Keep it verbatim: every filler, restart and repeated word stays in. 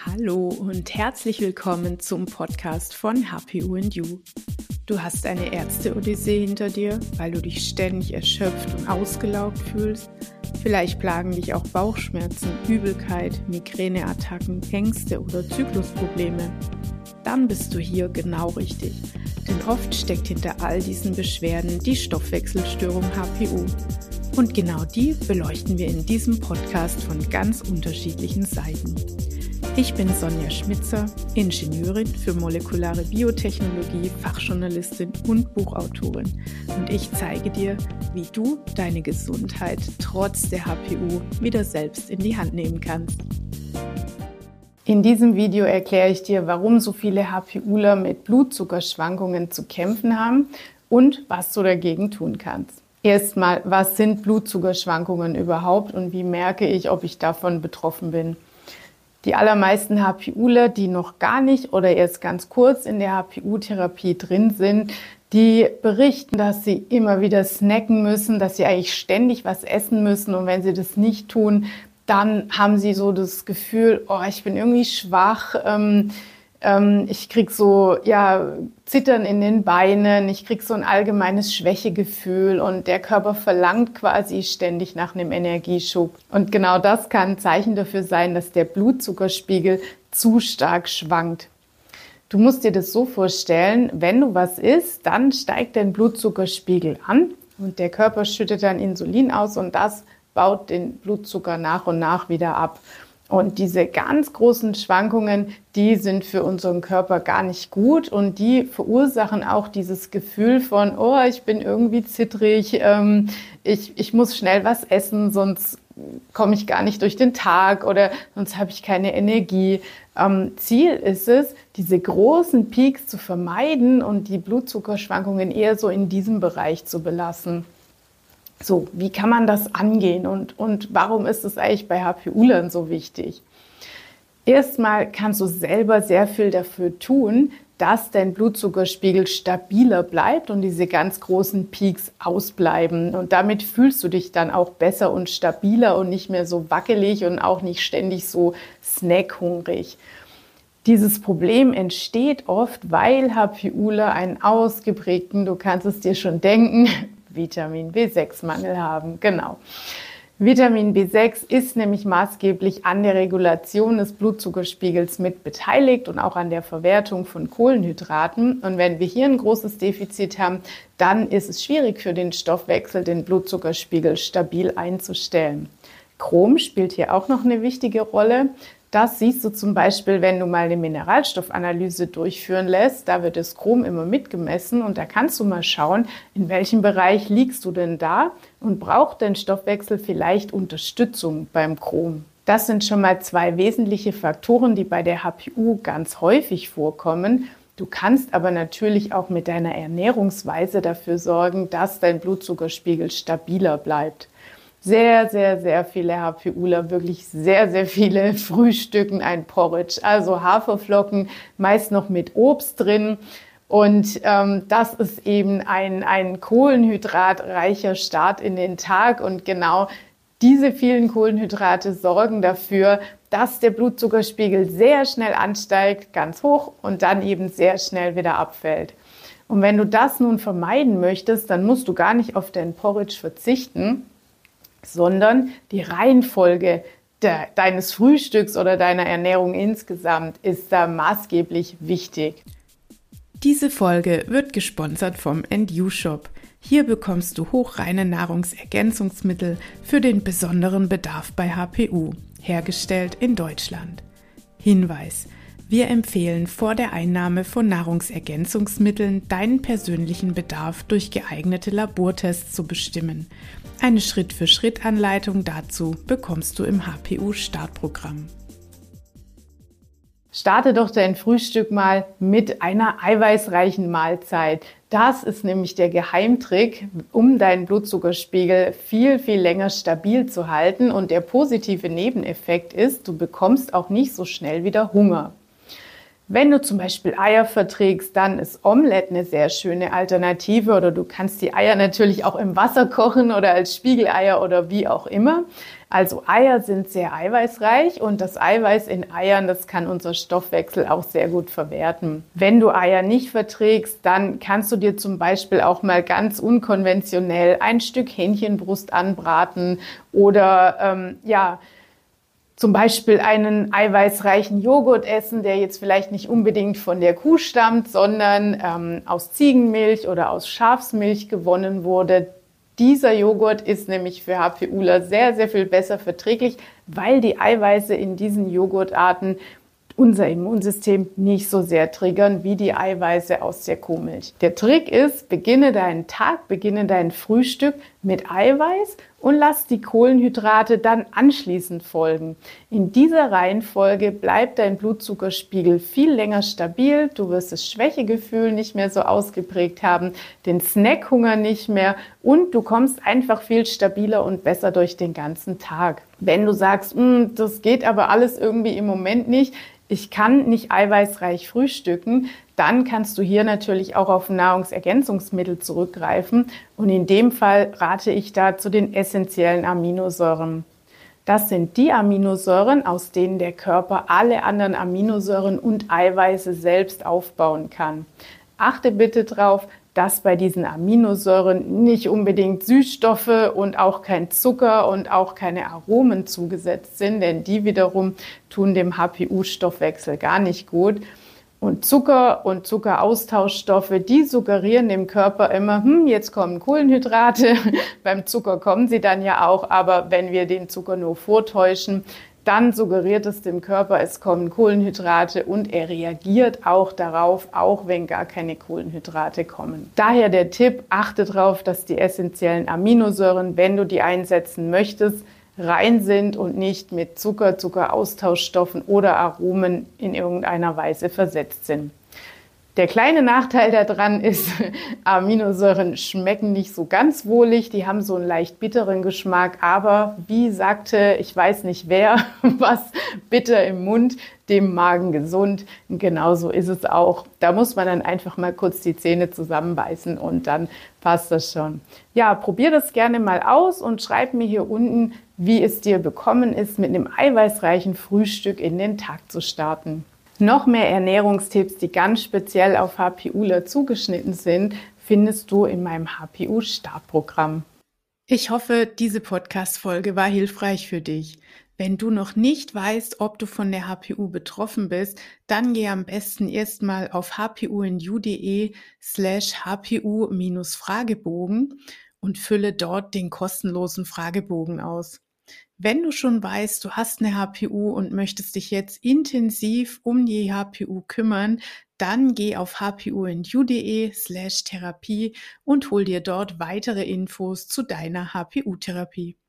Hallo und herzlich willkommen zum Podcast von H P U and You. Du hast eine Ärzte-Odyssee hinter dir, weil du dich ständig erschöpft und ausgelaugt fühlst. Vielleicht plagen dich auch Bauchschmerzen, Übelkeit, Migräneattacken, Ängste oder Zyklusprobleme. Dann bist du hier genau richtig, denn oft steckt hinter all diesen Beschwerden die Stoffwechselstörung H P U. Und genau die beleuchten wir in diesem Podcast von ganz unterschiedlichen Seiten. Ich bin Sonja Schmitzer, Ingenieurin für molekulare Biotechnologie, Fachjournalistin und Buchautorin. Und ich zeige dir, wie du deine Gesundheit trotz der H P U wieder selbst in die Hand nehmen kannst. In diesem Video erkläre ich dir, warum so viele HPUler mit Blutzuckerschwankungen zu kämpfen haben und was du dagegen tun kannst. Erstmal, was sind Blutzuckerschwankungen überhaupt und wie merke ich, ob ich davon betroffen bin? Die allermeisten HPUler, die noch gar nicht oder erst ganz kurz in der H P U-Therapie drin sind, die berichten, dass sie immer wieder snacken müssen, dass sie eigentlich ständig was essen müssen und wenn sie das nicht tun, dann haben sie so das Gefühl, oh, ich bin irgendwie schwach, ähm, ähm, ich krieg so ja Zittern in den Beinen, ich krieg so ein allgemeines Schwächegefühl und der Körper verlangt quasi ständig nach einem Energieschub. Und genau das kann ein Zeichen dafür sein, dass der Blutzuckerspiegel zu stark schwankt. Du musst dir das so vorstellen, wenn du was isst, dann steigt dein Blutzuckerspiegel an und der Körper schüttet dann Insulin aus und das baut den Blutzucker nach und nach wieder ab. Und diese ganz großen Schwankungen, die sind für unseren Körper gar nicht gut und die verursachen auch dieses Gefühl von, oh, ich bin irgendwie zittrig, ähm, ich, ich muss schnell was essen, sonst komme ich gar nicht durch den Tag oder sonst habe ich keine Energie. Ähm, Ziel ist es, diese großen Peaks zu vermeiden und die Blutzuckerschwankungen eher so in diesem Bereich zu belassen. So, wie kann man das angehen und, und warum ist es eigentlich bei HPUlern so wichtig? Erstmal kannst du selber sehr viel dafür tun, dass dein Blutzuckerspiegel stabiler bleibt und diese ganz großen Peaks ausbleiben. Und damit fühlst du dich dann auch besser und stabiler und nicht mehr so wackelig und auch nicht ständig so snackhungrig. Dieses Problem entsteht oft, weil HPUler einen ausgeprägten, du kannst es dir schon denken, Vitamin B sechs Mangel haben. Genau. Vitamin B sechs ist nämlich maßgeblich an der Regulation des Blutzuckerspiegels mit beteiligt und auch an der Verwertung von Kohlenhydraten. Und wenn wir hier ein großes Defizit haben, dann ist es schwierig für den Stoffwechsel, den Blutzuckerspiegel stabil einzustellen. Chrom spielt hier auch noch eine wichtige Rolle. Das siehst du zum Beispiel, wenn du mal eine Mineralstoffanalyse durchführen lässt. Da wird das Chrom immer mitgemessen und da kannst du mal schauen, in welchem Bereich liegst du denn da und braucht dein Stoffwechsel vielleicht Unterstützung beim Chrom. Das sind schon mal zwei wesentliche Faktoren, die bei der H P U ganz häufig vorkommen. Du kannst aber natürlich auch mit deiner Ernährungsweise dafür sorgen, dass dein Blutzuckerspiegel stabiler bleibt. Sehr, sehr, sehr viele HPUler, wirklich sehr, sehr viele frühstücken ein Porridge, also Haferflocken, meist noch mit Obst drin. Und ähm, das ist eben ein, ein kohlenhydratreicher Start in den Tag. Und genau diese vielen Kohlenhydrate sorgen dafür, dass der Blutzuckerspiegel sehr schnell ansteigt, ganz hoch und dann eben sehr schnell wieder abfällt. Und wenn du das nun vermeiden möchtest, dann musst du gar nicht auf dein Porridge verzichten, sondern die Reihenfolge de, deines Frühstücks oder deiner Ernährung insgesamt ist da maßgeblich wichtig. Diese Folge wird gesponsert vom And You Shop. Hier bekommst du hochreine Nahrungsergänzungsmittel für den besonderen Bedarf bei H P U, hergestellt in Deutschland. Hinweis: Wir empfehlen vor der Einnahme von Nahrungsergänzungsmitteln deinen persönlichen Bedarf durch geeignete Labortests zu bestimmen. Eine Schritt-für-Schritt-Anleitung dazu bekommst du im H P U-Startprogramm. Starte doch dein Frühstück mal mit einer eiweißreichen Mahlzeit. Das ist nämlich der Geheimtrick, um deinen Blutzuckerspiegel viel, viel länger stabil zu halten. Und der positive Nebeneffekt ist, du bekommst auch nicht so schnell wieder Hunger. Wenn du zum Beispiel Eier verträgst, dann ist Omelette eine sehr schöne Alternative oder du kannst die Eier natürlich auch im Wasser kochen oder als Spiegeleier oder wie auch immer. Also Eier sind sehr eiweißreich und das Eiweiß in Eiern, das kann unser Stoffwechsel auch sehr gut verwerten. Wenn du Eier nicht verträgst, dann kannst du dir zum Beispiel auch mal ganz unkonventionell ein Stück Hähnchenbrust anbraten oder ähm, ja, zum Beispiel einen eiweißreichen Joghurt essen, der jetzt vielleicht nicht unbedingt von der Kuh stammt, sondern ähm, aus Ziegenmilch oder aus Schafsmilch gewonnen wurde. Dieser Joghurt ist nämlich für HPUler sehr, sehr viel besser verträglich, weil die Eiweiße in diesen Joghurtarten unser Immunsystem nicht so sehr triggern wie die Eiweiße aus der Kuhmilch. Der Trick ist, beginne deinen Tag, beginne dein Frühstück mit Eiweiß und lass die Kohlenhydrate dann anschließend folgen. In dieser Reihenfolge bleibt dein Blutzuckerspiegel viel länger stabil, du wirst das Schwächegefühl nicht mehr so ausgeprägt haben, den Snackhunger nicht mehr und du kommst einfach viel stabiler und besser durch den ganzen Tag. Wenn du sagst, das geht aber alles irgendwie im Moment nicht, ich kann nicht eiweißreich frühstücken, dann kannst du hier natürlich auch auf Nahrungsergänzungsmittel zurückgreifen. Und in dem Fall rate ich da zu den essentiellen Aminosäuren. Das sind die Aminosäuren, aus denen der Körper alle anderen Aminosäuren und Eiweiße selbst aufbauen kann. Achte bitte darauf, dass bei diesen Aminosäuren nicht unbedingt Süßstoffe und auch kein Zucker und auch keine Aromen zugesetzt sind, denn die wiederum tun dem H P U-Stoffwechsel gar nicht gut. Und Zucker und Zuckeraustauschstoffe, die suggerieren dem Körper immer, hm, jetzt kommen Kohlenhydrate. Beim Zucker kommen sie dann ja auch, aber wenn wir den Zucker nur vortäuschen, dann suggeriert es dem Körper, es kommen Kohlenhydrate und er reagiert auch darauf, auch wenn gar keine Kohlenhydrate kommen. Daher der Tipp, achte darauf, dass die essentiellen Aminosäuren, wenn du die einsetzen möchtest, rein sind und nicht mit Zucker, Zuckeraustauschstoffen oder Aromen in irgendeiner Weise versetzt sind. Der kleine Nachteil daran ist, Aminosäuren schmecken nicht so ganz wohlig, die haben so einen leicht bitteren Geschmack, aber wie sagte, ich weiß nicht wer, was bitter im Mund, dem Magen gesund. Und genauso ist es auch. Da muss man dann einfach mal kurz die Zähne zusammenbeißen und dann passt das schon. Ja, probier das gerne mal aus und schreib mir hier unten, wie es dir bekommen ist, mit einem eiweißreichen Frühstück in den Tag zu starten. Noch mehr Ernährungstipps, die ganz speziell auf HPUler zugeschnitten sind, findest du in meinem H P U-Startprogramm. Ich hoffe, diese Podcast-Folge war hilfreich für dich. Wenn du noch nicht weißt, ob du von der H P U betroffen bist, dann geh am besten erstmal auf hpundu.de slash hpu-Fragebogen und fülle dort den kostenlosen Fragebogen aus. Wenn du schon weißt, du hast eine H P U und möchtest dich jetzt intensiv um die H P U kümmern, dann geh auf hpundu.de slash Therapie und hol dir dort weitere Infos zu deiner H P U-Therapie.